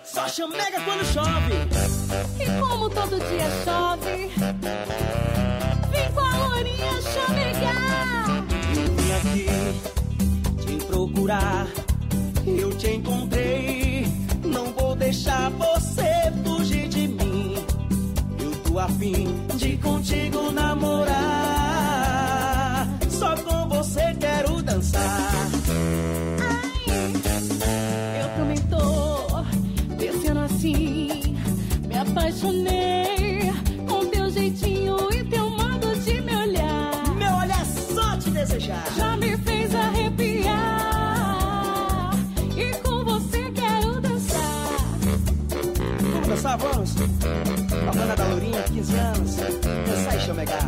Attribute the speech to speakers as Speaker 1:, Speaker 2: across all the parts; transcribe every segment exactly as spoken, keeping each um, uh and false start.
Speaker 1: Só chamega quando chove.
Speaker 2: E como todo dia chove, vem com a lourinha chamegar.
Speaker 1: Eu vim aqui te procurar, eu te encontrei. Não vou deixar você fugir de mim. Eu tô a fim de contigo namorar. Só com você quero dançar.
Speaker 2: Ai, eu também tô descendo assim. Me apaixonei com teu jeitinho e teu modo de me olhar.
Speaker 1: Meu olhar é só te desejar.
Speaker 2: Já me fez arrepiar. E com você quero dançar.
Speaker 1: Vamos dançar, vamos? A banda da Lourinha, quinze anos. Dançar e chamegar.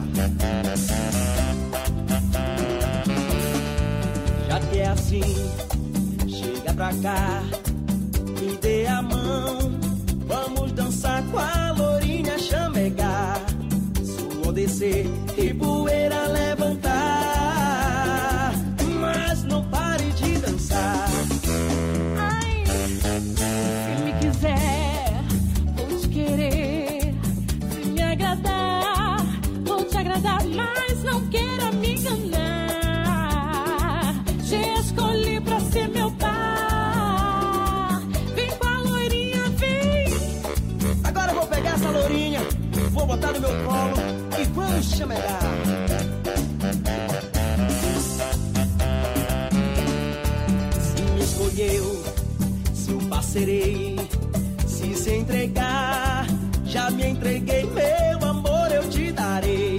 Speaker 1: Já que é assim, chega pra cá, me dê a mão. Vamos dançar com a Lourinha chamegar. Suor descer e poeira levantar. Mas não pare de dançar.
Speaker 2: Ai, se me quiser, vou te querer. Se me agradar, vou te agradar. Mas não queira me enganar. Te escolhi pra ser meu par. Vem com a Lourinha, vem.
Speaker 1: Agora eu vou pegar essa Lourinha, vou botar no meu colo e vamos chamegar. Se me escolheu, se o parcerei, se se entregar, já me entreguei, meu amor eu te darei.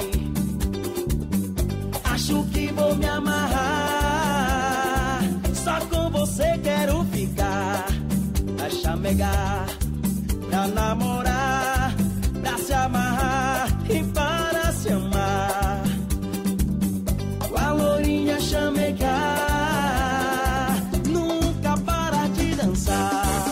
Speaker 1: Acho que vou me amarrar, só com você quero ficar. Pra chamegar, pra namorar, pra se amarrar e para se amar. Com a Lourinha chamegar, nunca para de dançar.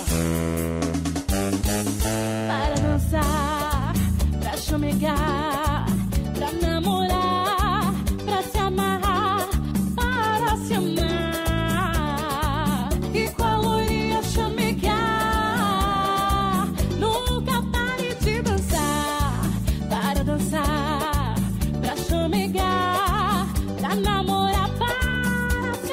Speaker 2: Para dançar, pra chamegar, pra namorar, pra se amarrar, para se amar. E com a Lourinha chamegar, nunca pare de dançar. Para dançar, pra chamegar, pra namorar, para se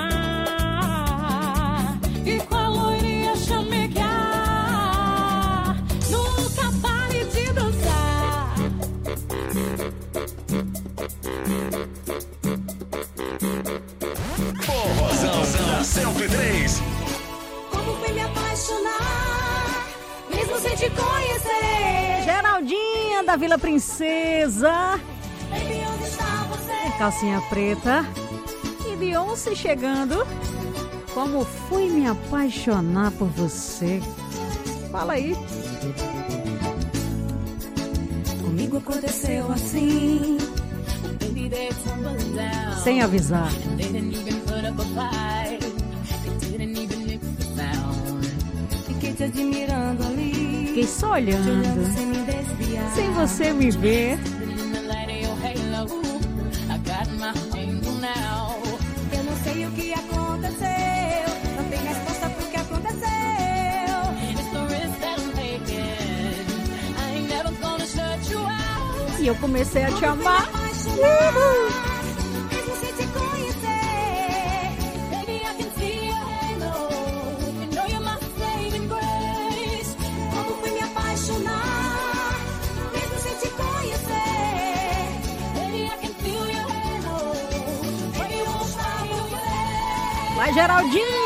Speaker 2: amar. E com a Lourinha chamegar, nunca pare de dançar.
Speaker 3: Forrozão da cento e três.
Speaker 2: Como foi me apaixonar, mesmo sem te conhecer.
Speaker 4: Geraldinha da Vila Princesa.
Speaker 2: Baby, onde está você?
Speaker 4: Calcinha preta. E Beyoncé chegando. Como fui me apaixonar por você. Fala aí.
Speaker 2: Comigo aconteceu assim. Baby, they tumbled down.
Speaker 4: Sem avisar.
Speaker 2: They didn't even put up a fight. They didn't even make a sound. Fiquei te admirando ali.
Speaker 4: Fiquei só
Speaker 2: Te olhando
Speaker 4: olhando.
Speaker 2: sem me desviar.
Speaker 4: Sem você me ver.
Speaker 2: Eu não sei o que aconteceu. Não tem resposta pro que aconteceu.
Speaker 4: E eu comecei a te amar.
Speaker 2: Uhul. Mesmo sem te conhecer. Baby, I can see your halo. You know you're my saving grace. Como fui me apaixonar, mesmo sem te conhecer. Baby, I can feel your halo. When you won't stop away.
Speaker 4: Vai, Geraldinha.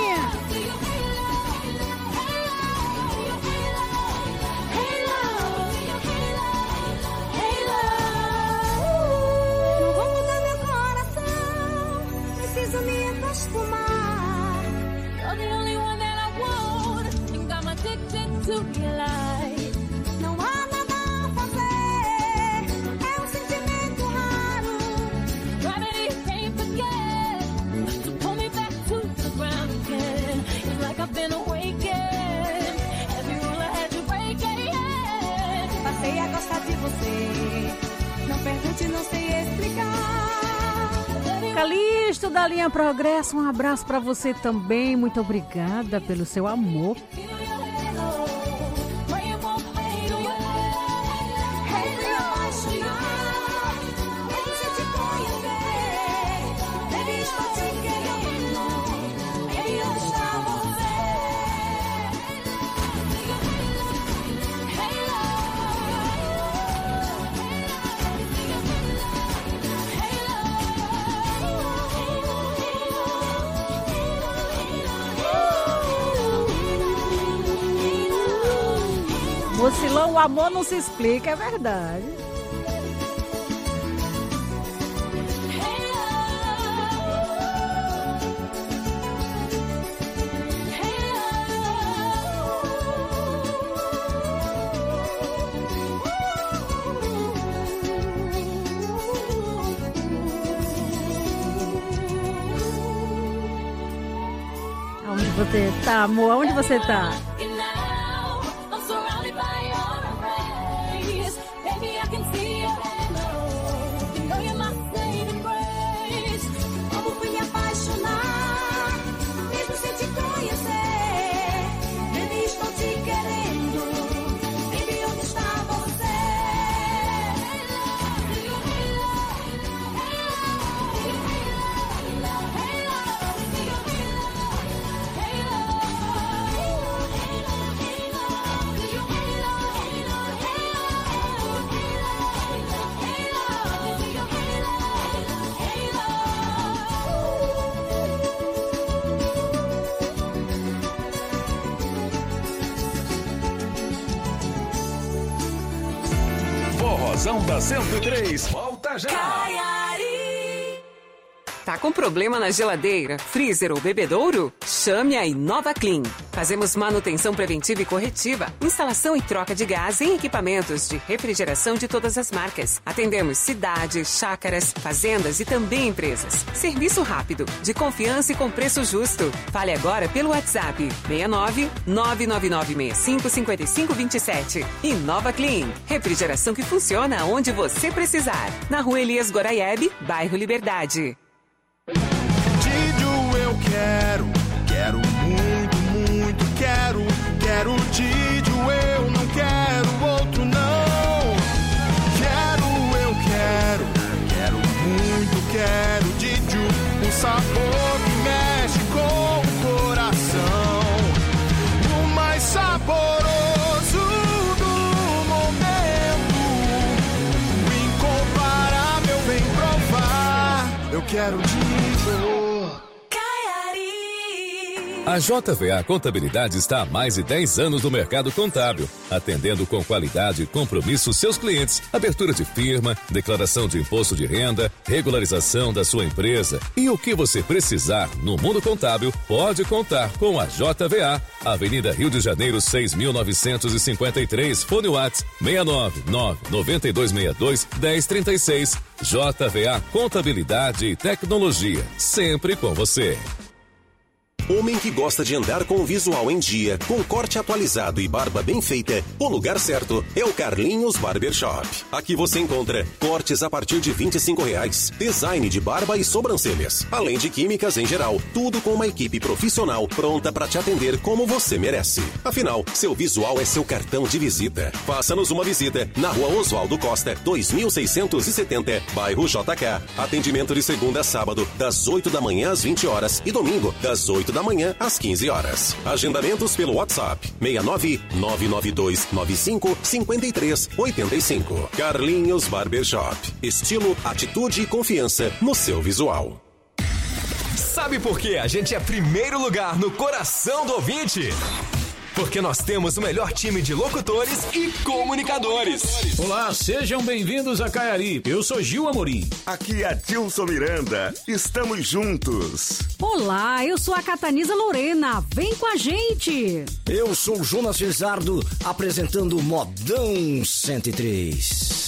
Speaker 2: You're the only one that I want, and I'm addicted to your light. Não há nada a fazer, é um sentimento raro. Gravity can't forget, so pull me back to the ground again. It's like I've been awakened, every rule I had to break, yeah. Passei a gostar de você, não pergunte, não sei explicar.
Speaker 4: Calixto da linha Progresso, um abraço pra você também. Muito obrigada pelo seu amor. Mucilão, o amor não se explica, é verdade. Onde você tá, amor? Onde você tá?
Speaker 2: Como fui me apaixonar, mesmo sem te conhecer. Baby, estou te querendo. Baby, onde está você?
Speaker 3: Forrozão da cento e três, volta já!
Speaker 5: Tá com problema na geladeira, freezer ou bebedouro? Chame a Inova Clean. Fazemos manutenção preventiva e corretiva, instalação e troca de gás em equipamentos de refrigeração de todas as marcas. Atendemos cidades, chácaras, fazendas e também empresas. Serviço rápido, de confiança e com preço justo. Fale agora pelo WhatsApp seis nove nove nove nove seis cinco cinco cinco dois sete. Inova Clean. Refrigeração que funciona onde você precisar. Na Rua Elias Goraieb, bairro Liberdade.
Speaker 6: Didio eu quero, quero muito, muito, quero, quero Didio, eu não quero outro não. Quero, eu quero, quero muito, quero Didio, um sabor que mexe com o coração, o mais saboroso do momento, o incomparável, vem provar, eu quero Didio.
Speaker 7: A J V A Contabilidade está há mais de dez anos no mercado contábil, atendendo com qualidade e compromisso seus clientes. Abertura de firma, declaração de imposto de renda, regularização da sua empresa e o que você precisar no mundo contábil, pode contar com a J V A. Avenida Rio de Janeiro, seis mil novecentos e cinquenta e três, fone WhatsApp seis nove nove nove dois seis dois um zero três seis. J V A Contabilidade e Tecnologia, sempre com você.
Speaker 8: Homem que gosta de andar com o visual em dia, com corte atualizado e barba bem feita, o lugar certo é o Carlinhos Barbershop. Aqui você encontra cortes a partir de vinte e cinco reais, design de barba e sobrancelhas, além de químicas em geral, tudo com uma equipe profissional pronta para te atender como você merece. Afinal, seu visual é seu cartão de visita. Faça-nos uma visita na Rua Oswaldo Costa, dois mil seiscentos e setenta, bairro J K. Atendimento de segunda a sábado, das oito da manhã às vinte horas e domingo, das oito da manhã às quinze horas. Agendamentos pelo WhatsApp seis nove nove nove dois nove cinco cinco três oito cinco. Carlinhos Barbershop. Estilo, atitude e confiança no seu visual.
Speaker 3: Sabe por que a gente é primeiro lugar no coração do ouvinte? Porque nós temos o melhor time de locutores e comunicadores.
Speaker 9: Olá, sejam bem-vindos a Caiari. Eu sou Gil Amorim.
Speaker 10: Aqui é Dilson Miranda. Estamos juntos.
Speaker 4: Olá, eu sou a Cataniza Lorena. Vem com a gente.
Speaker 11: Eu sou o Jonas Cesardo, apresentando o Modão cento e três.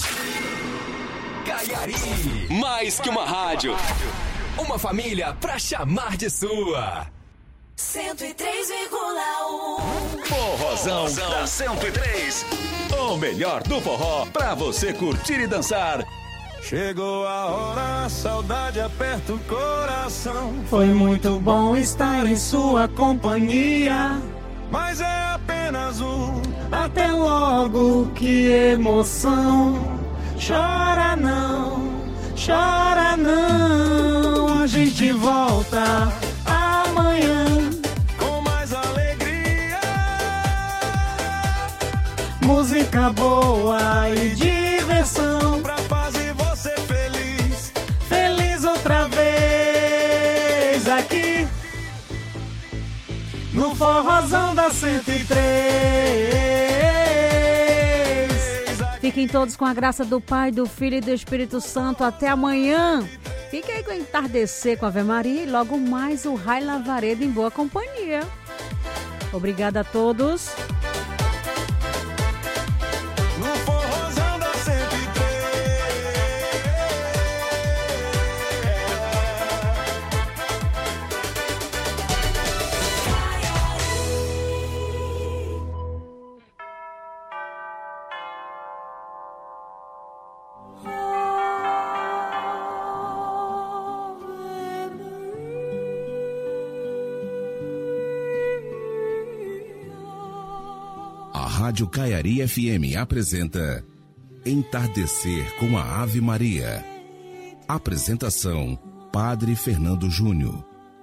Speaker 3: Caiari. Mais que uma rádio. Uma família pra chamar de sua.
Speaker 2: cento e três vírgula um.
Speaker 3: Forrozão da cento e três. O melhor do forró pra você curtir e dançar.
Speaker 6: Chegou a hora, a saudade aperta o coração.
Speaker 1: Foi muito bom estar em sua companhia,
Speaker 6: mas é apenas um.
Speaker 1: Até logo, que emoção. Chora não, chora não. A gente volta amanhã
Speaker 6: com mais alegria,
Speaker 1: música boa e diversão,
Speaker 6: pra fazer você feliz,
Speaker 1: feliz outra vez aqui no Forrozão da cento e três.
Speaker 4: Fiquem todos com a graça do Pai, do Filho e do Espírito Santo. Até amanhã. Fique aí com o entardecer com a Ave Maria e logo mais o Rai Lavaredo em boa companhia. Obrigada a todos.
Speaker 12: Rádio Caiari F M apresenta Entardecer com a Ave Maria. Apresentação, Padre Fernando Júnior.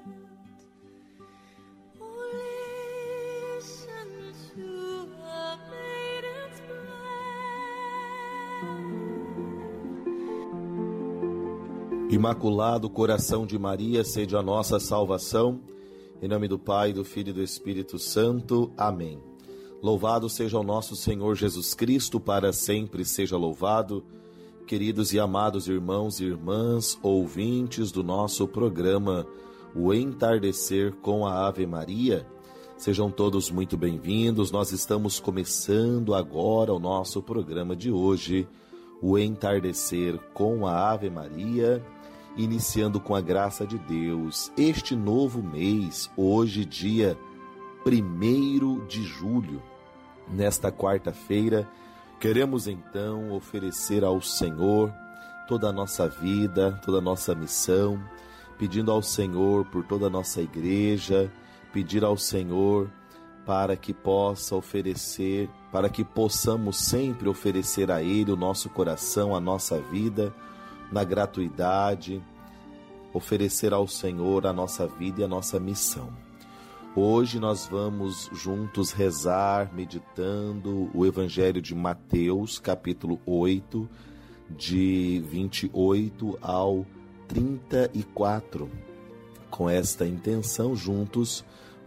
Speaker 13: Imaculado Coração de Maria, sede a nossa salvação. Em nome do Pai, do Filho e do Espírito Santo. Amém. Louvado seja o nosso Senhor Jesus Cristo, para sempre seja louvado. Queridos e amados irmãos e irmãs, ouvintes do nosso programa, o Entardecer com a Ave Maria, sejam todos muito bem-vindos. Nós estamos começando agora o nosso programa de hoje, o Entardecer com a Ave Maria, iniciando com a graça de Deus este novo mês, hoje dia primeiro de julho. Nesta quarta-feira, queremos então oferecer ao Senhor toda a nossa vida, toda a nossa missão, pedindo ao Senhor por toda a nossa igreja, pedir ao Senhor para que possa oferecer, para que possamos sempre oferecer a Ele o nosso coração, a nossa vida, na gratuidade, oferecer ao Senhor a nossa vida e a nossa missão. Hoje nós vamos juntos rezar, meditando o Evangelho de Mateus, capítulo oito, de vinte e oito ao trinta e quatro. Com esta intenção, juntos,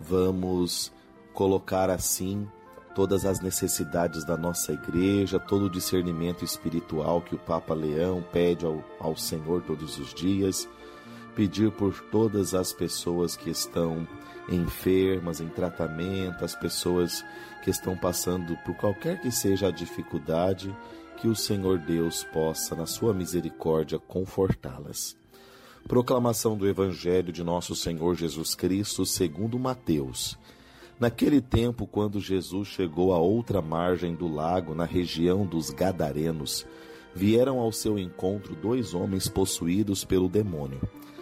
Speaker 13: vamos colocar assim todas as necessidades da nossa igreja, todo o discernimento espiritual que o Papa Leão pede ao, ao Senhor todos os dias, pedir por todas as pessoas que estão enfermas, em tratamento, as pessoas que estão passando por qualquer que seja a dificuldade, que o Senhor Deus possa, na sua misericórdia, confortá-las. Proclamação do Evangelho de nosso Senhor Jesus Cristo segundo Mateus. Naquele tempo, quando Jesus chegou à outra margem do lago, na região dos Gadarenos, vieram ao seu encontro dois homens possuídos pelo demônio,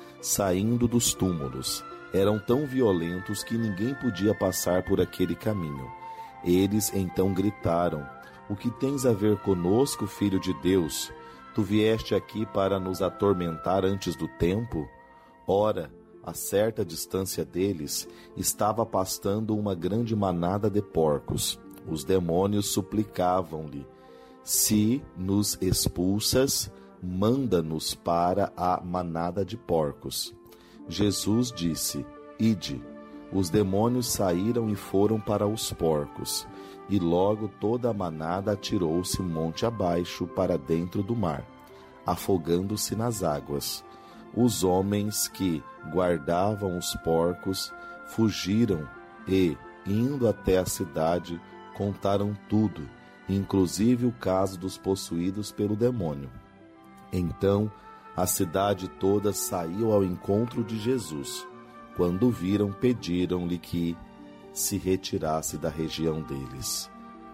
Speaker 13: saindo dos túmulos. Eram tão violentos que ninguém podia passar por aquele caminho. Eles então gritaram: "O que tens a ver conosco, Filho de Deus? Tu vieste aqui para nos atormentar antes do tempo?" Ora, a certa distância deles, estava pastando uma grande manada de porcos. Os demônios suplicavam-lhe: "Se nos expulsas, manda-nos para a manada de porcos." Jesus disse: "Ide." Os demônios saíram e foram para os porcos, e logo toda a manada atirou-se monte abaixo para dentro do mar, afogando-se nas águas. Os homens que guardavam os porcos fugiram e, indo até a cidade, contaram tudo, inclusive o caso dos possuídos pelo demônio. Então, a cidade toda saiu ao encontro de Jesus. Quando o viram, pediram-lhe que se retirasse da região deles.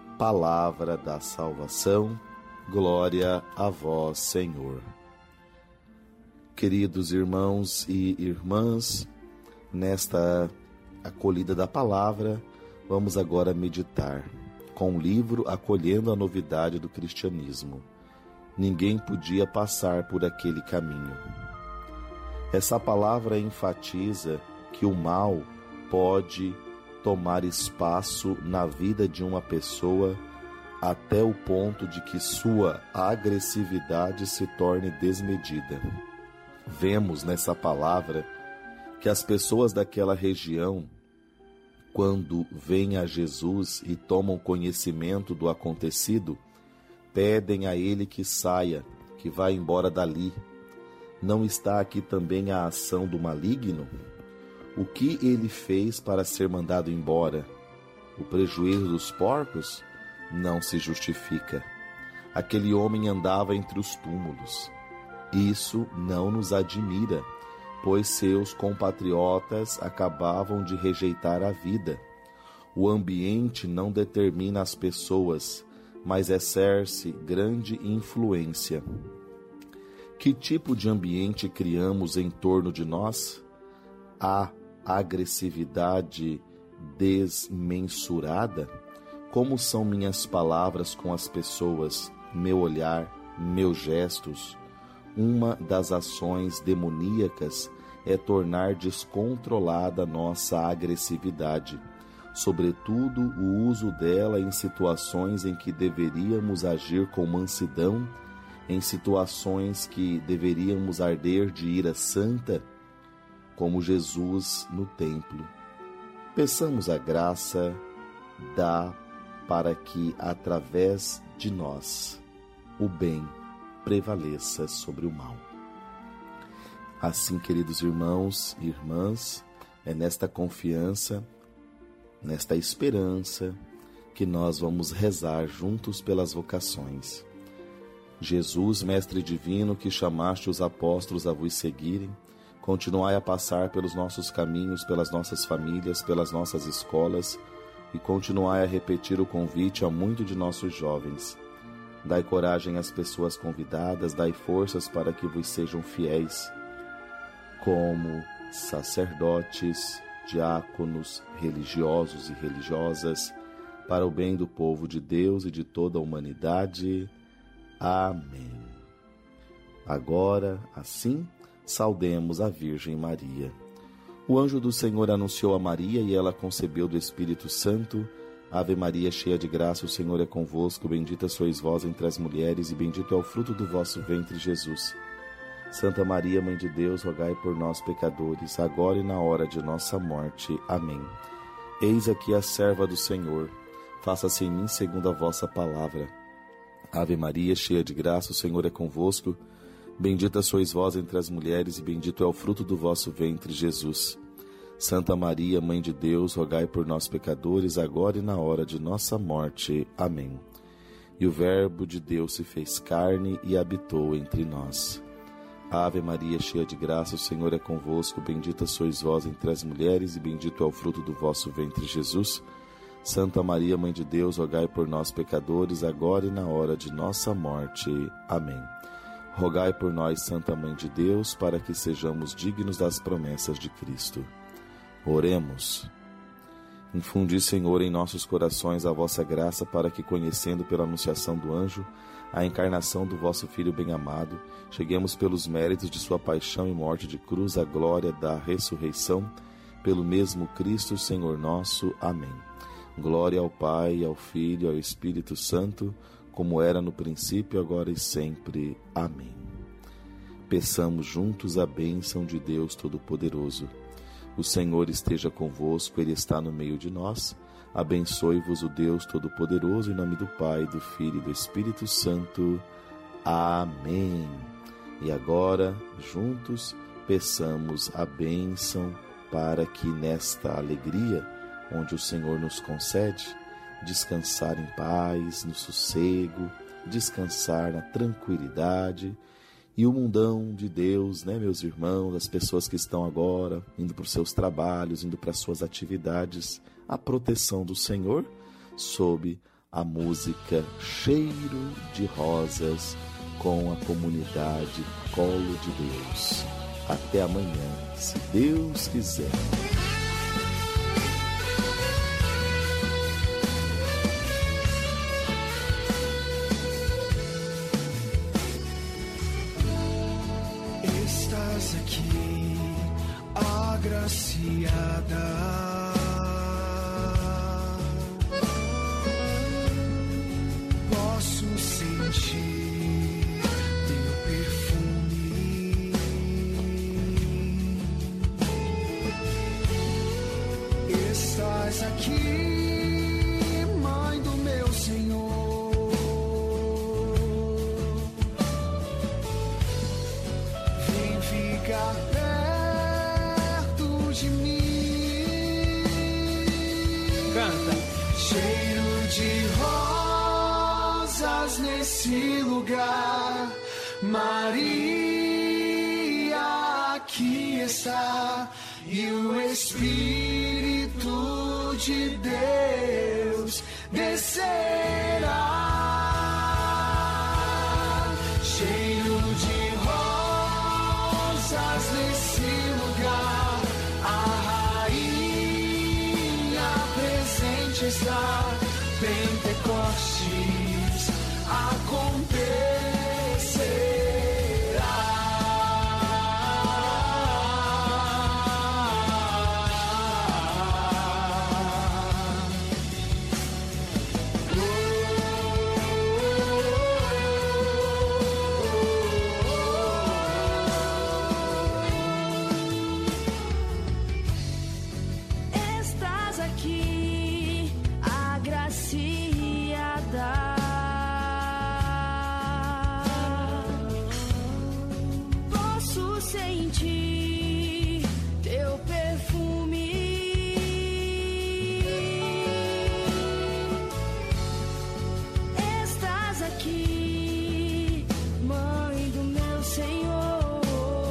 Speaker 13: Palavra da salvação, glória a vós, Senhor. Queridos irmãos e irmãs, nesta acolhida da palavra, vamos agora meditar com o livro Acolhendo a Novidade do Cristianismo. Ninguém podia passar por aquele caminho. Essa palavra enfatiza que o mal pode tomar espaço na vida de uma pessoa até o ponto de que sua agressividade se torne desmedida. Vemos nessa palavra que as pessoas daquela região, quando vêm a Jesus e tomam conhecimento do acontecido, pedem a ele que saia, que vá embora dali. Não está aqui também a ação do maligno? O que ele fez para ser mandado embora? O prejuízo dos porcos? Não se justifica. Aquele homem andava entre os túmulos. Isso não nos admira, pois seus compatriotas acabavam de rejeitar a vida. O ambiente não determina as pessoas, mas exerce grande influência. Que tipo de ambiente criamos em torno de nós? Há agressividade desmensurada? Como são minhas palavras com as pessoas, meu olhar, meus gestos? Uma das ações demoníacas é tornar descontrolada nossa agressividade, sobretudo o uso dela em situações em que deveríamos agir com mansidão, em situações que deveríamos arder de ira santa, como Jesus no templo. Peçamos a graça, dá para que, através de nós, o bem prevaleça sobre o mal. Assim, queridos irmãos e irmãs, é nesta confiança, nesta esperança, que nós vamos rezar juntos pelas vocações. Jesus, Mestre Divino, que chamaste os apóstolos a vos seguirem, continuai a passar pelos nossos caminhos, pelas nossas famílias, pelas nossas escolas, e continuai a repetir o convite a muitos de nossos jovens. Dai coragem às pessoas convidadas, dai forças para que vos sejam fiéis, como sacerdotes, diáconos, religiosos e religiosas, para o bem do povo de Deus e de toda a humanidade. Amém. Agora, assim, saudemos a Virgem Maria. O anjo do Senhor anunciou a Maria e ela concebeu do Espírito Santo. Ave Maria, cheia de graça, o Senhor é convosco. Bendita sois vós entre as mulheres e bendito é o fruto do vosso ventre, Jesus. Santa Maria, Mãe de Deus, rogai por nós, pecadores, agora e na hora de nossa morte. Amém. Eis aqui a serva do Senhor. Faça-se em mim segundo a vossa palavra. Ave Maria, cheia de graça, o Senhor é convosco. Bendita sois vós entre as mulheres e bendito é o fruto do vosso ventre, Jesus. Santa Maria, Mãe de Deus, rogai por nós, pecadores, agora e na hora de nossa morte. Amém. E o Verbo de Deus se fez carne e habitou entre nós. Ave Maria, cheia de graça, o Senhor é convosco. Bendita sois vós entre as mulheres e bendito é o fruto do vosso ventre, Jesus. Santa Maria, Mãe de Deus, rogai por nós, pecadores, agora e na hora de nossa morte. Amém. Rogai por nós, Santa Mãe de Deus, para que sejamos dignos das promessas de Cristo. Oremos. Infundi, Senhor, em nossos corações a vossa graça, para que, conhecendo pela anunciação do anjo a encarnação do vosso Filho bem-amado, cheguemos pelos méritos de sua paixão e morte de cruz à glória da ressurreição, pelo mesmo Cristo, Senhor nosso. Amém. Glória ao Pai, ao Filho e ao Espírito Santo, como era no princípio, agora e sempre. Amém. Peçamos juntos a bênção de Deus Todo-Poderoso. O Senhor esteja convosco, Ele está no meio de nós. Abençoe-vos o Deus Todo-Poderoso, em nome do Pai, do Filho e do Espírito Santo. Amém. E agora, juntos, peçamos a bênção para que nesta alegria, onde o Senhor nos concede, descansar em paz, no sossego, descansar na tranquilidade. E o mundão de Deus, né, meus irmãos, as pessoas que estão agora indo para os seus trabalhos, indo para as suas atividades, a proteção do Senhor, sob a música Cheiro de Rosas, com a comunidade Colo de Deus. Até amanhã, se Deus quiser.
Speaker 14: Estás aqui, agraciada. Posso sentir teu perfume. Estás aqui, Mãe do meu Senhor. rosas nesse lugar. Maria aqui está, e o Espírito de Deus descerá. Cheiro de rosas nesse lugar, a rainha presente está. Pentecostes acontecerá.
Speaker 2: Estás aqui, agraciada. Posso sentir teu perfume. Estás aqui, mãe do meu Senhor.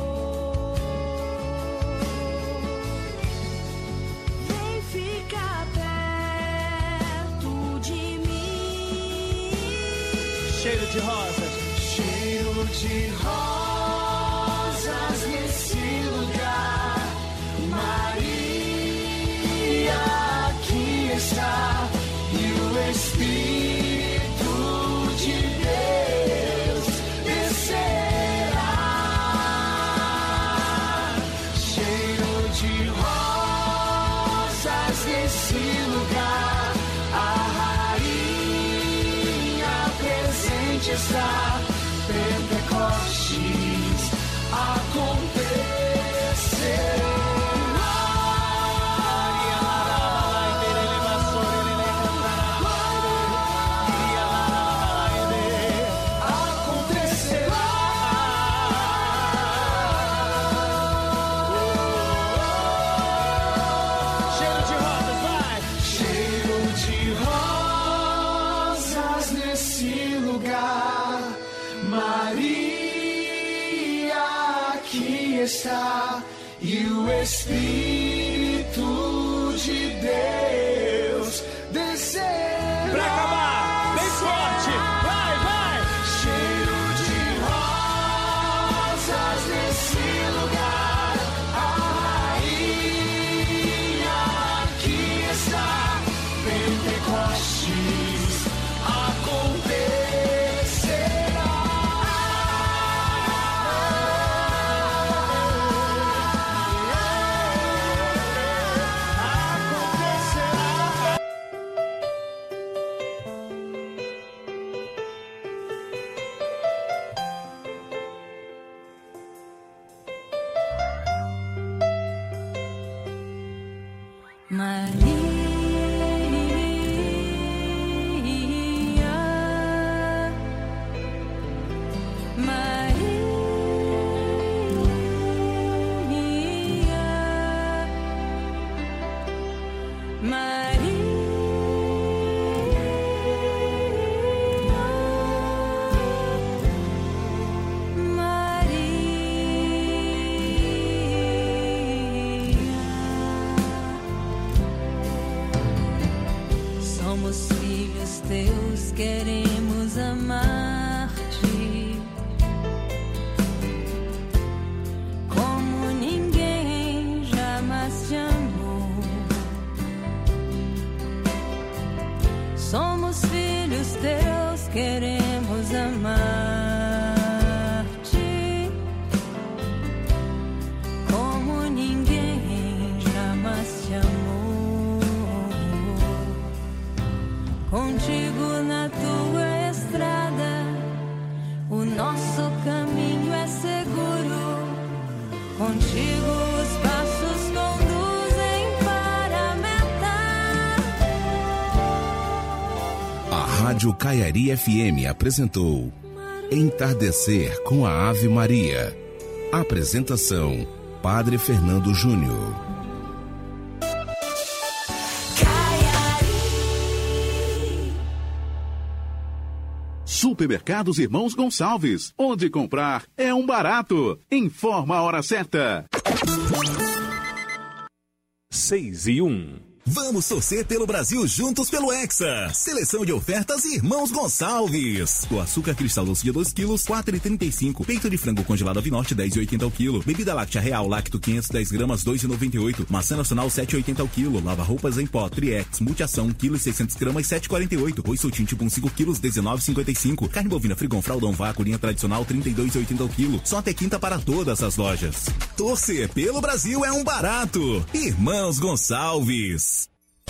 Speaker 2: Vem ficar perto de mim.
Speaker 1: Cheiro de rosas,
Speaker 14: cheiro de rosas nesse lugar. Maria aqui está, e o Espírito de Deus descerá. Cheiro de rosas nesse lugar, a rainha presente está. Pentecostes acontecerá.
Speaker 1: cheiro de rosas, vai!
Speaker 14: Cheiro de rosas nesse lugar. Maria aqui está, e o Espírito de Deus descerá.
Speaker 1: Pra acabar, bem forte, vai, vai!
Speaker 14: Cheiro de rosas nesse lugar, a rainha aqui está. Pentecostes acontecerá.
Speaker 2: Somos filhos teus, queremos amar-te como ninguém jamais te amou. Somos filhos teus, queremos amar-te como ninguém jamais te amou. Contigo na tua estrada, o nosso caminho é seguro. Contigo os passos conduzem para a meta.
Speaker 12: A Rádio Caiari F M apresentou Entardecer com a Ave Maria. Apresentação: Padre Fernando Júnior.
Speaker 15: Supermercados Irmãos Gonçalves, onde comprar é um barato. Informa a hora certa.
Speaker 3: Seis e um.
Speaker 16: Vamos torcer pelo Brasil juntos pelo Hexa. Seleção de ofertas Irmãos Gonçalves. O açúcar cristal doce de dois quilos, quatro reais e trinta e cinco. Peito de frango congelado Avinote, dez reais e oitenta ao quilo. Bebida láctea Real Lacto quinhentos e dez gramas, dois reais e noventa e oito. Maçã nacional, sete reais e oitenta ao quilo. Lava roupas em pó Triex Multiação, um quilo e seiscentos gramas, sete reais e quarenta e oito. Arroz soltinho tipo um, cinco quilos, dezenove reais e cinquenta e cinco. Carne bovina Frigon Fraldão Vácuo, linha tradicional, trinta e dois reais e oitenta ao quilo. Só até quinta para todas as lojas. Torcer pelo Brasil é um barato. Irmãos Gonçalves.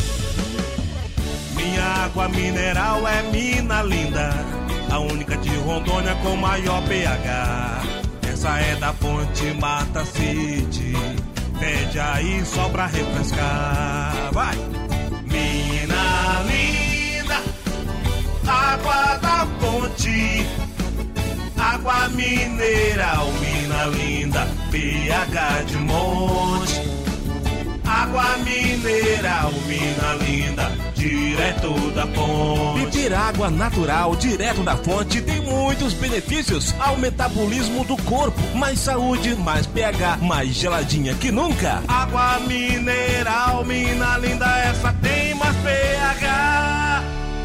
Speaker 6: Minha água mineral é mina linda, a única de Rondônia com maior pH. Essa é da fonte Mata City, pede aí só pra refrescar. Vai! Mina linda, água da fonte, água mineral, mina linda, pH de monte. Água mineral, mina linda, direto da fonte. Beber água natural, direto da fonte, tem muitos benefícios ao metabolismo do corpo. Mais saúde, mais pH, mais geladinha que nunca. Água mineral, mina linda, essa tem mais pH.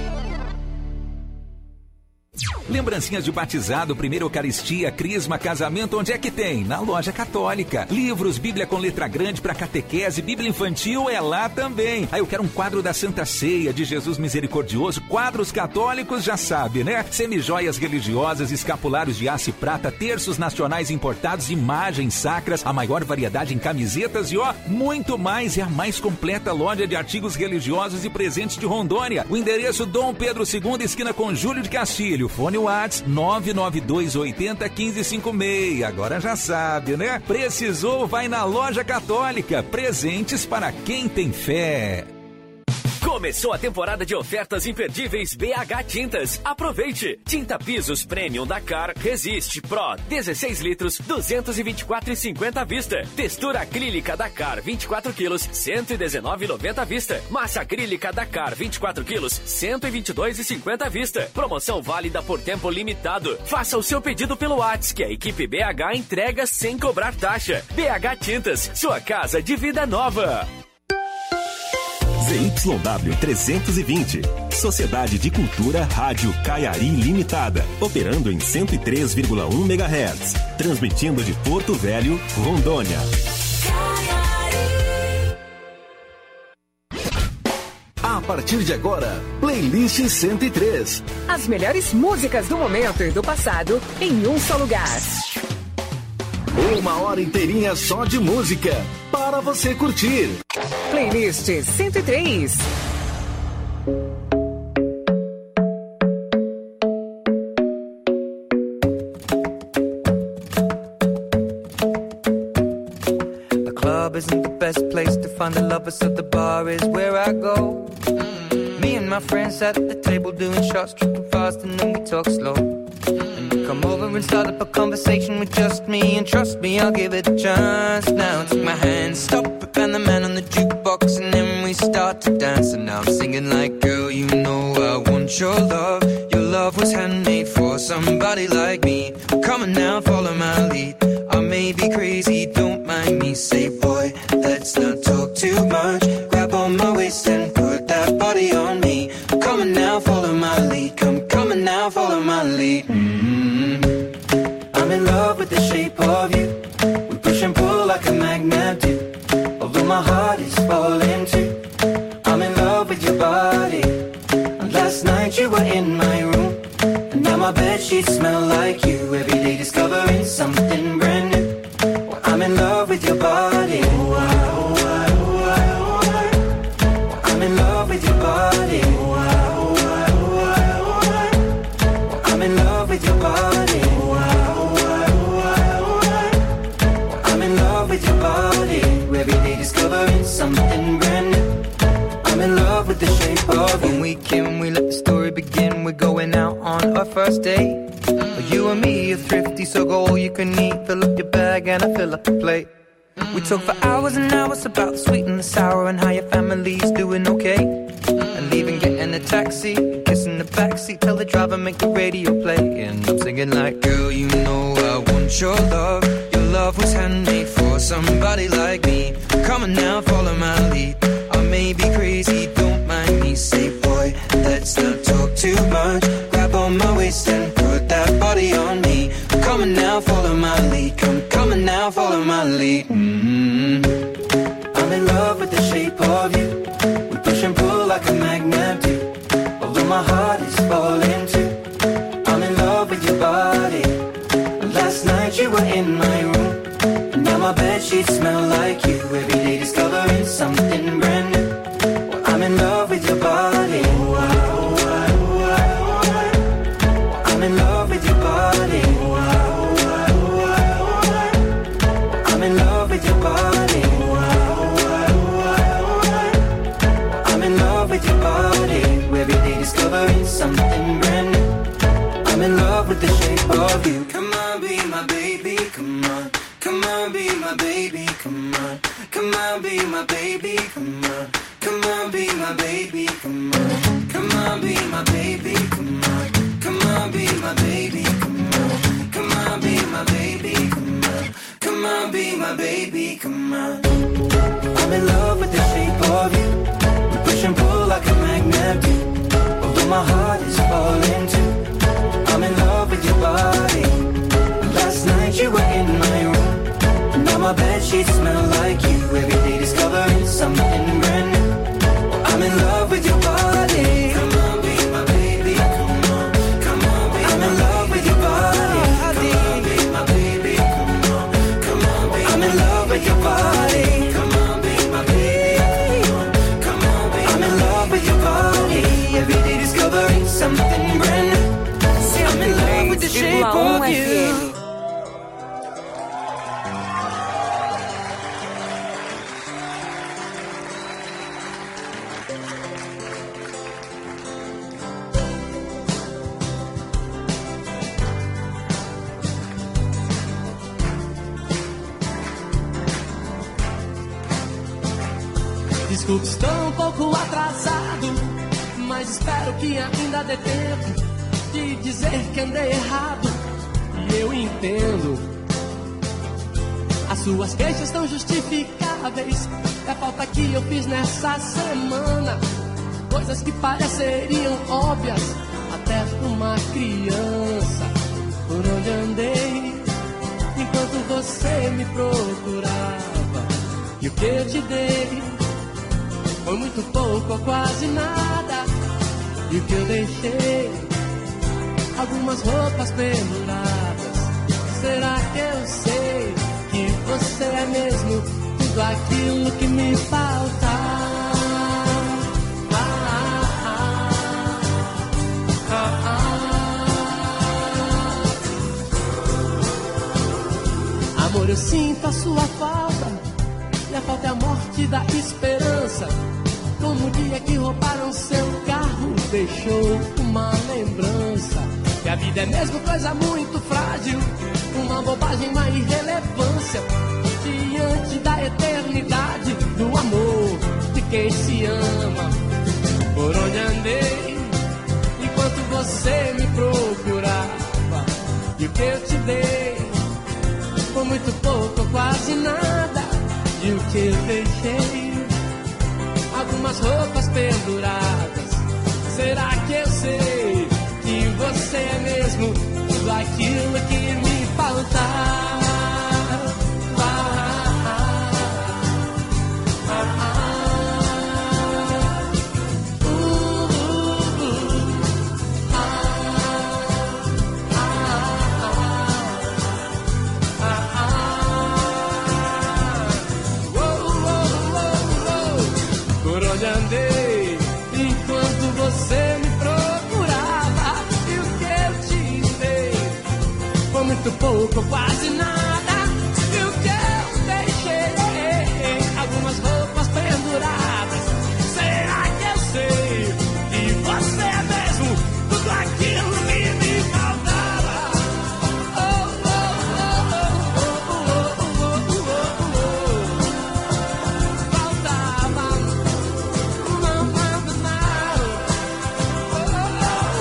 Speaker 17: Lembrancinhas de batizado, primeira Eucaristia, crisma, casamento, onde é que tem? Na Loja Católica. Livros, Bíblia com letra grande para catequese, Bíblia infantil é lá também. Aí eu quero um quadro da Santa Ceia, de Jesus Misericordioso, quadros católicos, já sabe, né? Semijoias religiosas, escapulários de aço e prata, terços nacionais importados, imagens sacras, a maior variedade em camisetas e ó, muito mais. É a mais completa loja de artigos religiosos e presentes de Rondônia. O endereço Dom Pedro segundo, esquina com Júlio de Castilho. Fone WhatsApp nove nove dois oito zero, um cinco cinco seis. Agora já sabe, né? Precisou, vai na Loja Católica. Presentes para quem tem fé.
Speaker 18: Começou a temporada de ofertas imperdíveis B H Tintas. Aproveite! Tinta Pisos Premium da Car Resiste Pro, dezesseis litros, duzentos e vinte e quatro reais e cinquenta à vista. Textura acrílica da Car, vinte e quatro quilos, cento e dezenove reais e noventa à vista. Massa acrílica da Car, vinte e quatro quilos, cento e vinte e dois reais e cinquenta à vista. Promoção válida por tempo limitado. Faça o seu pedido pelo WhatsApp, que a equipe B H entrega sem cobrar taxa. B H Tintas, sua casa de vida nova.
Speaker 8: Z Y W trezentos e vinte, Sociedade de Cultura Rádio Caiari Limitada, operando em cento e três vírgula um megahertz, transmitindo de Porto Velho, Rondônia.
Speaker 16: A partir de agora, Playlist cento e três.
Speaker 5: As melhores músicas do momento e do passado em um só lugar.
Speaker 16: Uma hora inteirinha só de música, para você curtir.
Speaker 5: Playlist cento e três.
Speaker 19: The club isn't the best place to find the lovers, so the bar is where I go. Mm-hmm. Me and my friends at the table doing shots, tripping fast, and then we talk slow. Come over and start up a conversation with just me, and trust me, I'll give it a chance. Now take my hand, stop it, and the man on the jukebox, and then we start to dance. And now I'm singing like, girl, you know I want your love. Your love was handmade for somebody like me. Come on now, follow my lead. I may be crazy, don't mind me. Say, boy, let's not talk too much. Grab on my waist and put that body on me. Come on now, follow my lead. Come, come on now, follow my lead. Mm-hmm. I'm in love with the shape of you. We push and pull like a magnet do. Although my heart is falling too. I'm in love with your body. And last night you were in my room. And now my bedsheets smell like you. Every day discovering something brand new. Well, I'm in love with your body. Oh, I, oh, I, oh, I, oh, I. Well, I'm in love with your body. Oh, I, oh, I, oh, I, oh, I. Well, I'm in love with your body. Oh, I, oh, I, oh, I, oh, I. Well, I'm in love with your body. Every day discovering something brand new. I'm in love with the shape of you. When we came, we let the story begin. We're going out on our first date. You and me are thrifty, so go all you can eat. Fill up your bag and I fill up the plate. We talk for hours and hours about the sweet and the sour and how your family's doing okay. And leaving, getting a taxi, kissing in the backseat, tell the driver make the radio play. And I'm singing like, girl, you know I want your love. Your love was handmade for somebody like me. Come on now, follow my lead. I may be crazy, don't mind me. Say, boy, let's not talk too much. Grab on my waist and put that body on me. Come on now, follow my lead. Come, come on now, follow my lead. Mm-hmm. I'm in love with the shape of you. We push and pull like a magnet do. Although my heart is falling too. I'm in love with your body. Last night you were in my room, and now my bedsheets smell like you. Every day discovering something brand new. Well, I'm in love with your body. I'm in love with your body. I'm in love with your body. I'm in love with your body. Every day discovering something brand new. I'm in love with the shape of you. Come on, be my baby, come on. Come on, be my baby, come on. Come on, be my baby, come on. Come on, be my baby, come on. Come on, be my baby, come on. Come on, be my baby, come on. Come on, be my baby, come on. Come on, be my baby, come on. I'm in love with the shape of you. We push and pull like a magnet do. Although my heart is falling too. I'm in love with your body. Last night you were in my room, and now my bedsheets smell like you. Every day discovering something brand new. Well, I'm in love with your body. Come on, be my baby. Come on, come on, be I'm in love with your body. Come on, be my baby. Come on, come on, be I'm in love with your body. Come on, be my baby. Come on, come on, be I'm in love with your body. Every day discovering something brand new. I'm in love with the shape of you.
Speaker 20: Desculpe, estou um pouco atrasado, mas espero que ainda dê tempo de dizer que andei errado, e eu entendo. As suas queixas estão justificáveis. É falta que eu fiz nessa semana, coisas que pareceriam óbvias até pra uma criança. Por onde andei enquanto você me procurava, e o que eu te dei foi muito pouco ou quase nada. E o que eu deixei, algumas roupas penduradas. Será que eu sei que você é mesmo tudo aquilo que me falta? Ah, ah, ah, ah. Amor, eu sinto a sua falta, e a falta é a morte da esperança. Como o dia que roubaram seu carro deixou uma lembrança. Que a vida é mesmo coisa muito frágil, uma bobagem, uma irrelevância diante da eternidade do amor de quem se ama. Por onde andei enquanto você me procurava, e o que eu te dei foi muito pouco ou quase nada. E o que eu deixei, algumas roupas penduradas. Será que eu sei que você é mesmo tudo aquilo que me falta? Ah, ah, ah, ah. Uh, uh, uh. Ah, ah, ah, ah. Oh, oh, oh, oh. Por onde andei enquanto você me procurava, e o que eu te dei foi muito pouco, quase nada. E o que eu deixei, algumas roupas penduradas. Será que eu sei que você é mesmo tudo aquilo que me faltava? Oh, oh, oh, oh, oh, oh, oh, oh, oh. Faltava. Não, não, não. Oh, oh, oh.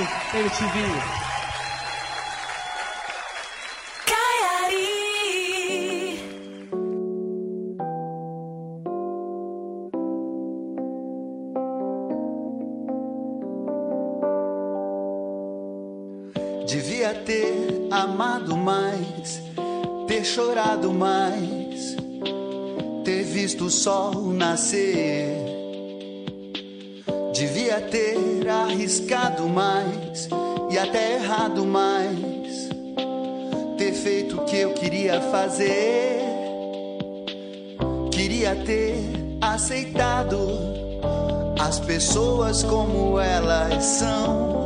Speaker 20: M T V.
Speaker 21: Devia ter amado mais, ter chorado mais, ter visto o sol nascer. Devia ter arriscado mais e até errado mais, ter feito o que eu queria fazer. Queria ter aceitado as pessoas como elas são.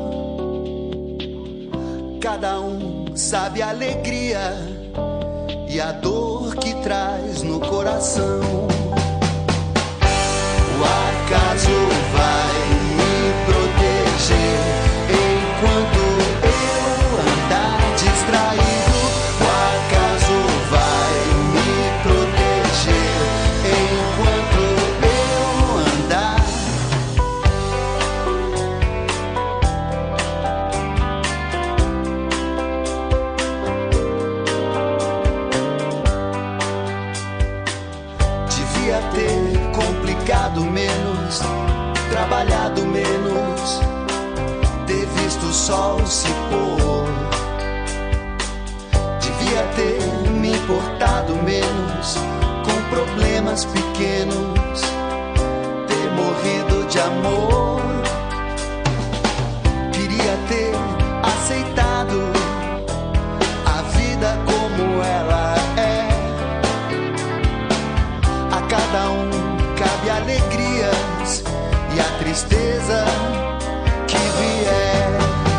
Speaker 21: Cada um sabe a alegria e a dor que traz no coração. O acaso vai me proteger enquanto eu andar distraído. O acaso vai me proteger enquanto eu andar. Devia ter complicado menos, trabalhado menos, ter visto o sol se pôr. Devia ter me importado menos com problemas pequenos, ter morrido de amor. Queria ter aceitado a vida como ela é. A cada um cabe alegrias e a tristeza que vier.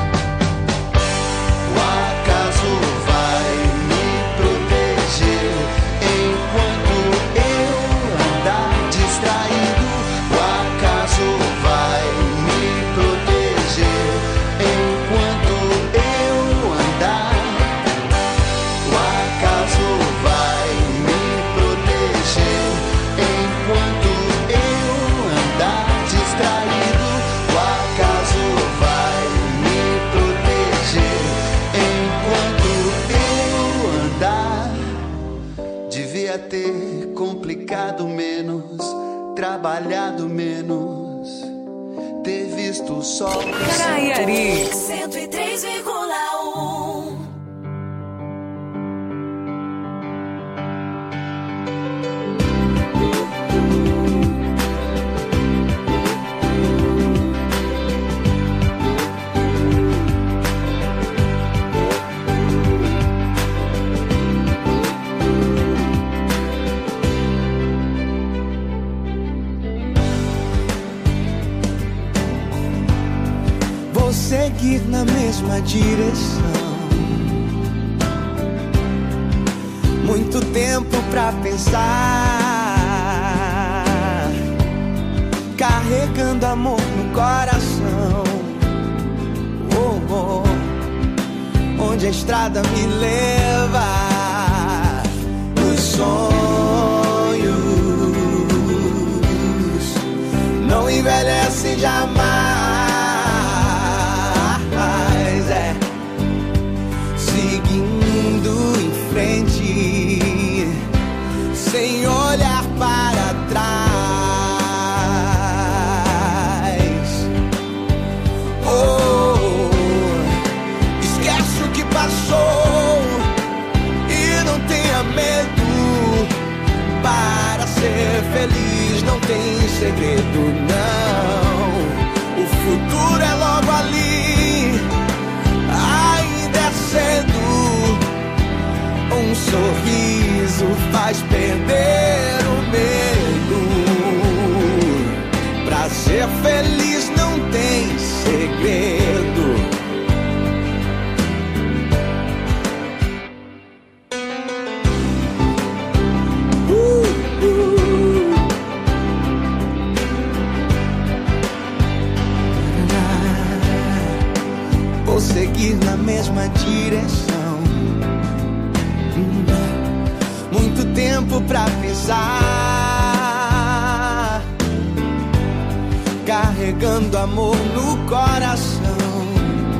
Speaker 21: O acaso vai me proteger enquanto eu andar distraído. O acaso vai me proteger enquanto eu andar. O acaso vai me proteger enquanto eu andar distraído. O acaso vai me proteger enquanto eu andar. Devia ter complicado menos, trabalhado menos, ter visto o sol.
Speaker 14: Caiari cento e três vírgula um.
Speaker 1: Vou seguir na mesma direção. Muito tempo pra pensar, carregando amor no coração. Oh, oh, onde a estrada me leva, os sonhos não envelhecem jamais. É seguindo em frente, sem olhar para trás. Oh, esquece o que passou e não tenha medo. Para ser feliz não tem segredo, não. O futuro é logo ali, ainda é cedo. Um sorriso faz perder o medo. Pra ser feliz não tem segredo. Uh, uh. Vou seguir na mesma direção. Muito tempo pra pensar, carregando amor no coração.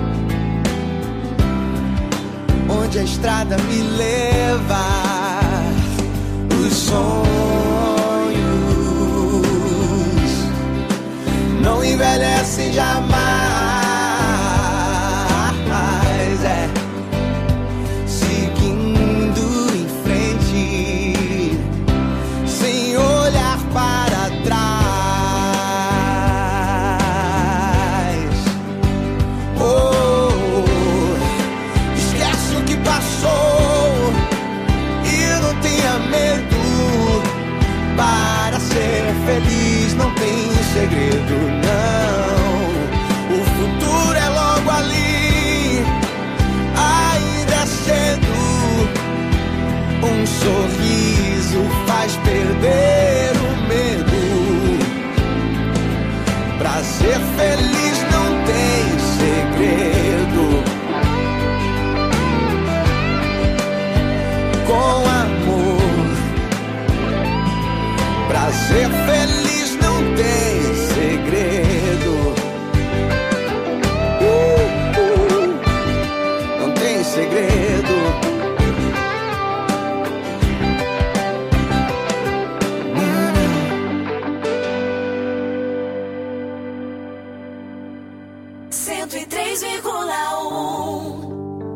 Speaker 1: onde a estrada me leva. Os sonhos não envelhecem jamais, é. Seguindo em frente, sem olhar para trás. Oh, esquece o que passou e não tenha medo. Para ser feliz não tem segredo, não. O futuro é logo ali, ainda é cedo. Um sorriso faz perder o medo. Pra ser feliz não tem segredo. Com amor, pra ser feliz não tem segredo. Uh, uh, não tem segredo.
Speaker 14: cento e três vírgula um.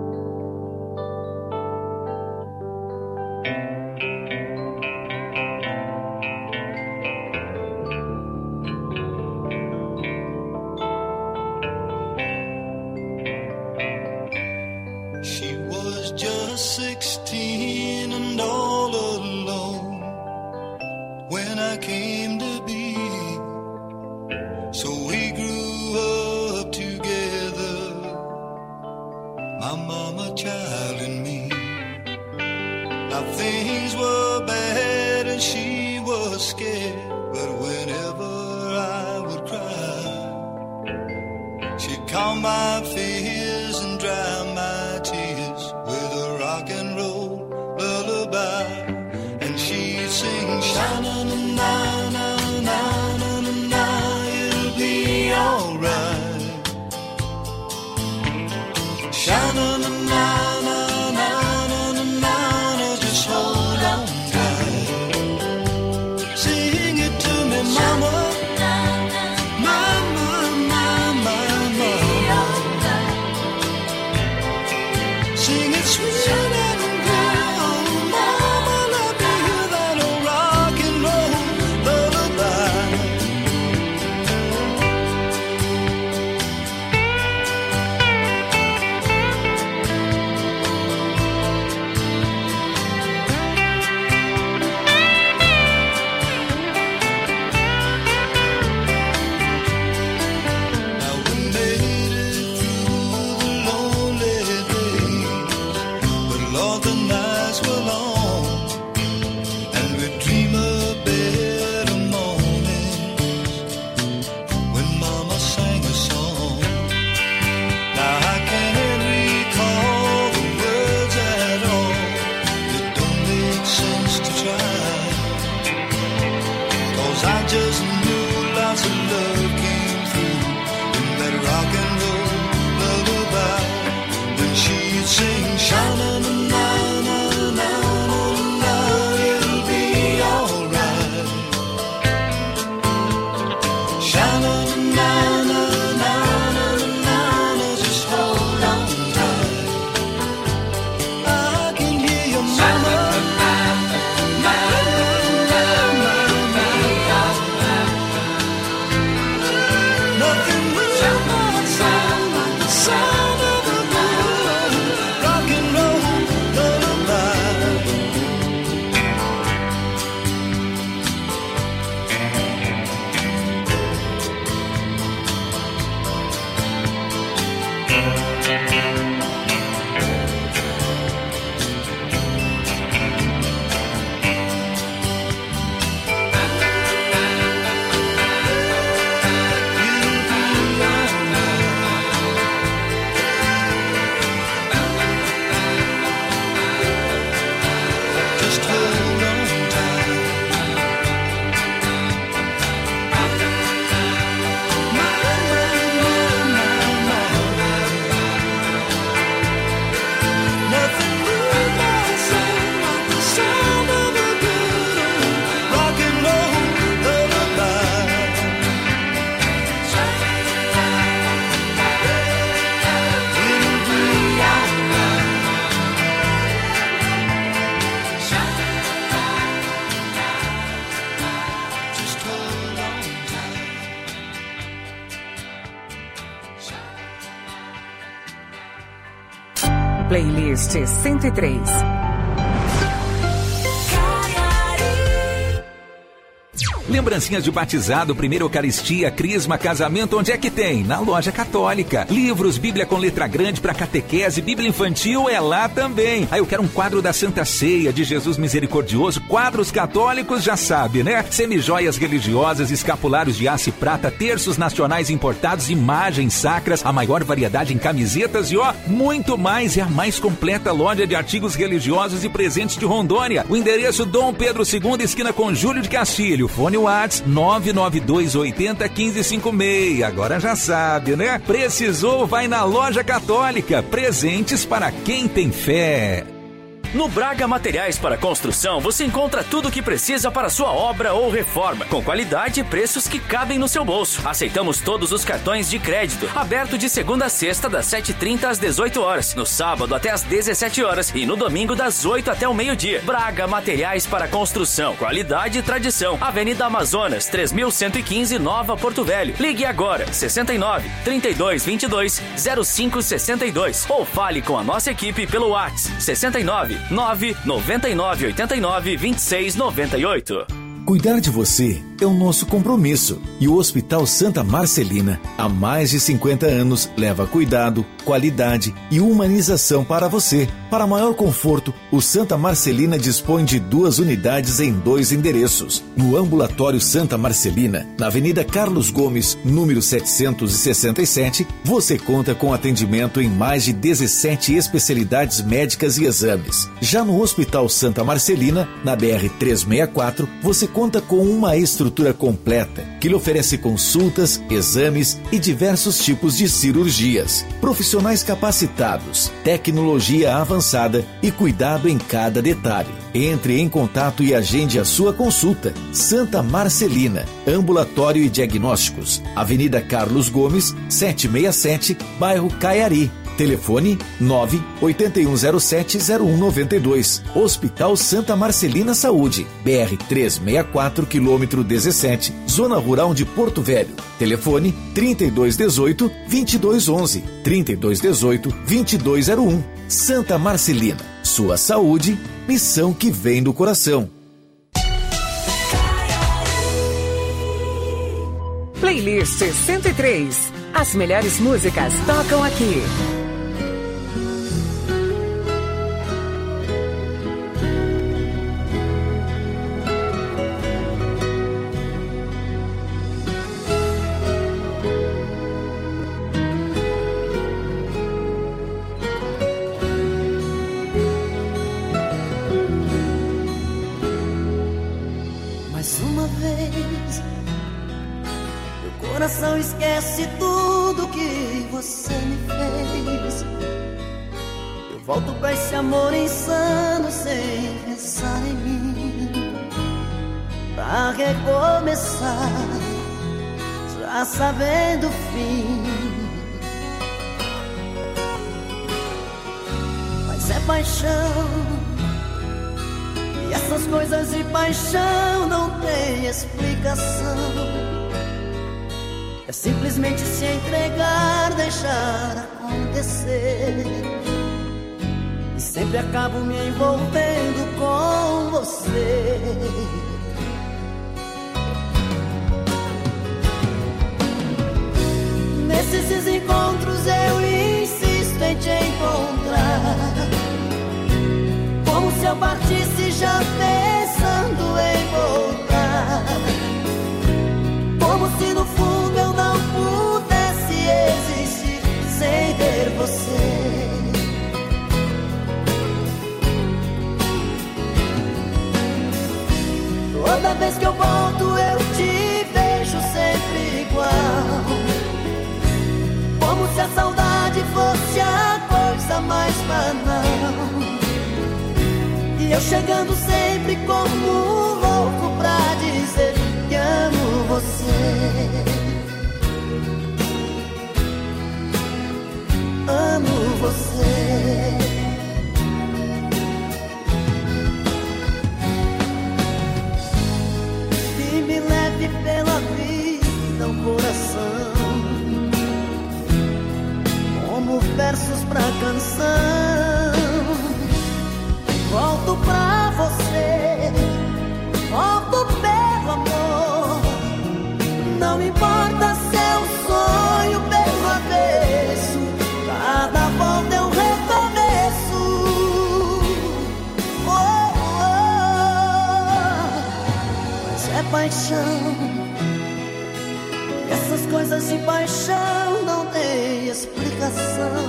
Speaker 21: She was just sixteen and all alone when I came to be. So we grew up together, my mama, child, and me. Now things were bad and she was scared, but whenever I would cry, she'd calm my fears and dry my tears with a rock and roll lullaby. And she'd sing sha-na-na-na-na-na-na-na, it'll be alright. Sha-na-na-na-na-na-na-na, just hold on tight. Sing it to me, mama. Mama, mama, mama. Sing it sweet and loud, mama, let me hear that old rock and roll lullaby. Now we made it through the lonely days, but Lord, the nights were long, and we dream of better mornings when Mama sang a song. Now I can't recall the words at all, it don't make sense to try, 'cause I just knew lots of love came through in that rock and roll lullaby. Then she'd sing sha-na-na-na-na-na-na, it'll be alright. Sha-na-na-na-na-na-na, just hold on tight. I can hear your mama. Nothing will sound like the sound of a good rock and roll lullaby. Just hold on tight. Nothing
Speaker 5: Playlist cento e três.
Speaker 17: Lembrancinhas de batizado, primeira Eucaristia, crisma, casamento, onde é que tem? Na Loja Católica. Livros, Bíblia com letra grande para catequese, Bíblia infantil é lá também. Aí eu quero um quadro da Santa Ceia, de Jesus Misericordioso, quadros católicos, já sabe, né? Semijoias religiosas, escapulários de aço e prata, terços nacionais importados, imagens sacras, a maior variedade em camisetas e ó, muito mais. É a mais completa loja de artigos religiosos e presentes de Rondônia. O endereço Dom Pedro segundo, esquina com Júlio de Castilho. Fone WhatsApp nove nove dois oito zero um cinco cinco seis. Agora já sabe, né? Precisou, vai na Loja Católica. Presentes para quem tem fé.
Speaker 18: No Braga Materiais para Construção, você encontra tudo o que precisa para sua obra ou reforma, com qualidade e preços que cabem no seu bolso. Aceitamos todos os cartões de crédito, aberto de segunda a sexta, das sete e trinta às dezoito horas, no sábado até às dezessete horas e no domingo das oito até o meio-dia. Braga Materiais para Construção, qualidade e tradição. Avenida Amazonas, três mil cento e quinze, Nova Porto Velho. Ligue agora, sessenta e nove, trinta e dois, vinte e dois, zero cinco sessenta e dois, ou fale com a nossa equipe pelo WhatsApp, sessenta e nove, nove noventa e nove, oitenta e nove, vinte e seis, noventa e oito.
Speaker 7: Cuidar de você é o nosso compromisso e o Hospital Santa Marcelina, há mais de cinquenta anos, leva cuidado, qualidade e humanização para você. Para maior conforto, o Santa Marcelina dispõe de duas unidades em dois endereços. No Ambulatório Santa Marcelina, na Avenida Carlos Gomes, número setecentos e sessenta e sete, você conta com atendimento em mais de dezessete especialidades médicas e exames. Já no Hospital Santa Marcelina, na B R trezentos e sessenta e quatro, você conta com uma estrutura completa que lhe oferece consultas, exames e diversos tipos de cirurgias. Profissionais capacitados, tecnologia avançada e cuidado em cada detalhe. Entre em contato e agende a sua consulta. Santa Marcelina, Ambulatório e Diagnósticos, Avenida Carlos Gomes, setecentos e sessenta e sete, bairro Caiari. Telefone nove oito um zero sete zero um nove dois. Hospital Santa Marcelina Saúde, B R trezentos e sessenta e quatro, quilômetro dezessete, Zona Rural de Porto Velho. Telefone trinta e dois dezoito, vinte e dois onze, trinta e dois dezoito, vinte e dois zero um. Santa Marcelina, sua saúde, missão que vem do coração.
Speaker 5: Playlist cento e três. As melhores músicas tocam aqui.
Speaker 1: Mais uma vez, meu coração esquece tudo que você me fez. Eu volto pra esse amor insano sem pensar em mim, pra recomeçar, já sabendo o fim. Mas é paixão, e essas coisas de paixão não tem explicação. É simplesmente se entregar, deixar acontecer. E sempre acabo me envolvendo com você. Nesses encontros eu insisto em te encontrar, como se eu partisse já pensando em voltar, como se no fundo eu não pudesse existir sem ter você. Toda vez que eu volto eu te vejo sempre igual, como se a saudade fosse a coisa mais banal. E eu chegando sempre como um louco pra dizer que amo você. Amo você. E me leve pela vida o coração, como versos pra canção. paixão. Essas coisas de paixão não tem explicação.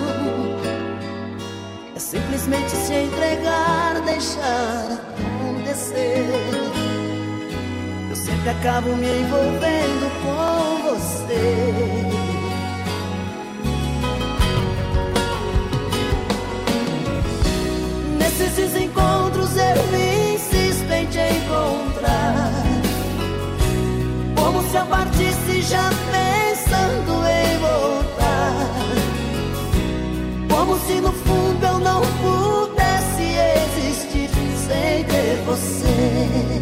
Speaker 1: É simplesmente se entregar, deixar acontecer. Eu sempre acabo me envolvendo com você. Nesses desencontros eu me insisto em te encontrar, como se eu partisse já pensando em voltar, como se no fundo eu não pudesse existir sem ter você.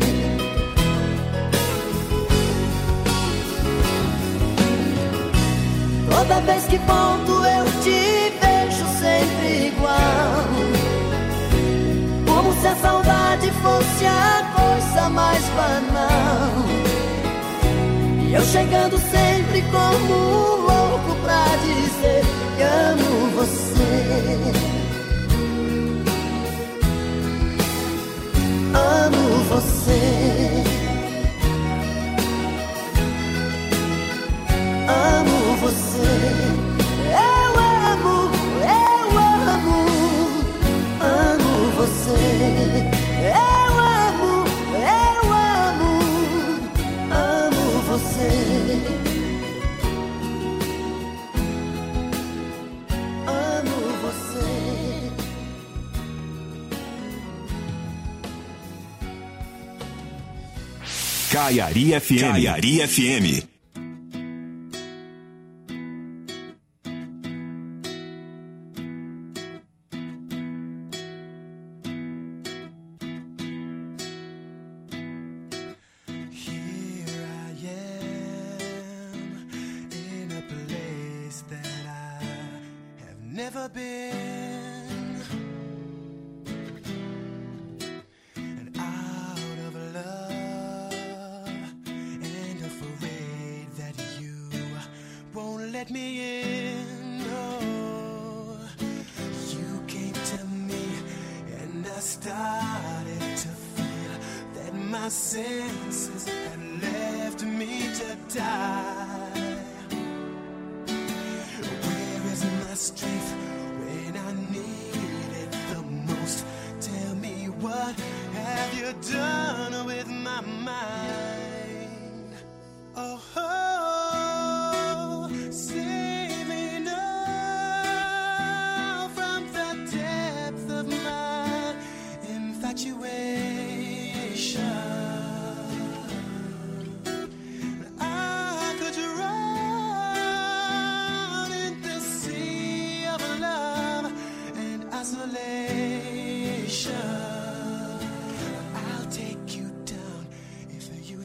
Speaker 1: Toda vez que volto eu te vejo sempre igual, como se a saudade fosse a coisa mais banal. E eu chegando sempre como um louco pra dizer que amo você. Amo você. Amo você. Eu amo, eu amo. Amo você. Eu amo, eu amo. Amo você. Amo você.
Speaker 10: Caiari F M. Caiari F M.
Speaker 21: Never been, and out of love, and afraid that you won't let me in. No, you came to me, and I started to feel that my senses had left me to die. Where is my strength when I need it the most? Tell me, what have you done with my mind? Oh, oh, save me now from the depth of my infatuation. I could drown in the sea of love and isolation. I'll take you down if you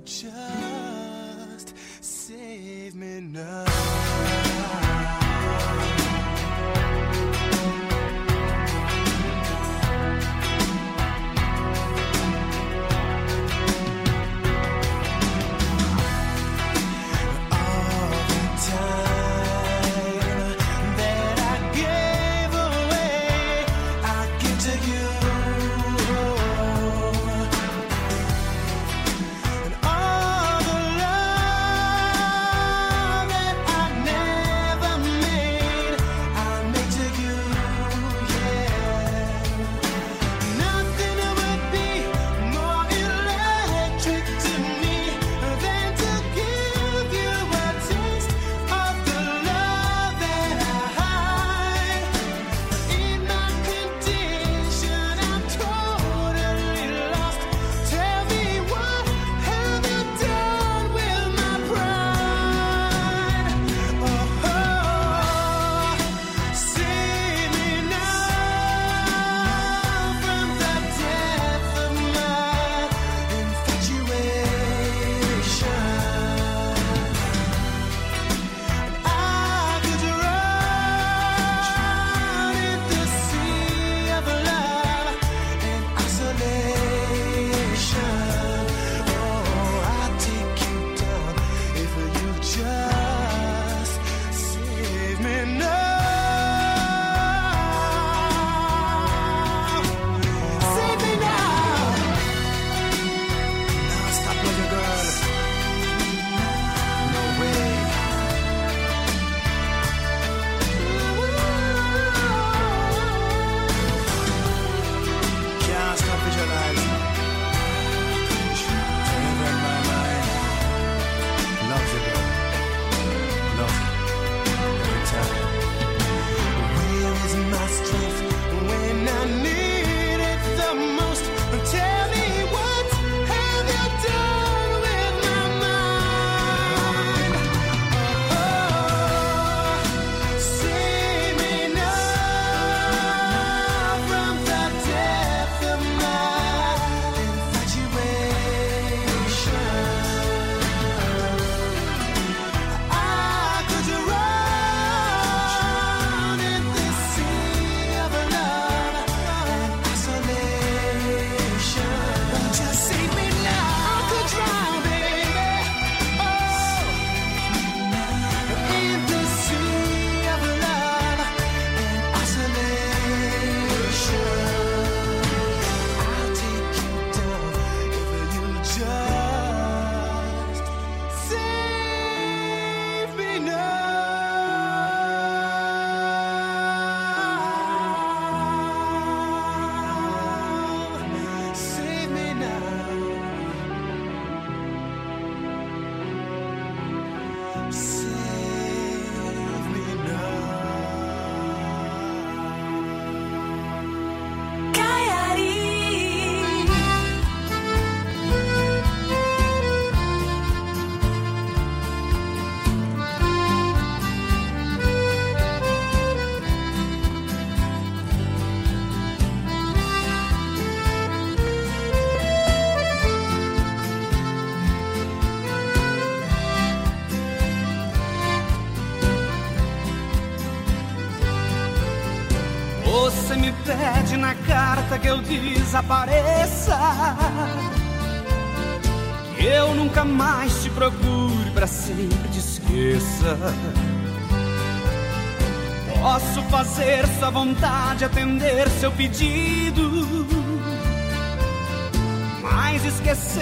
Speaker 1: pede na carta que eu desapareça, que eu nunca mais te procure, pra sempre te esqueça. Posso fazer sua vontade, atender seu pedido, mas esquecer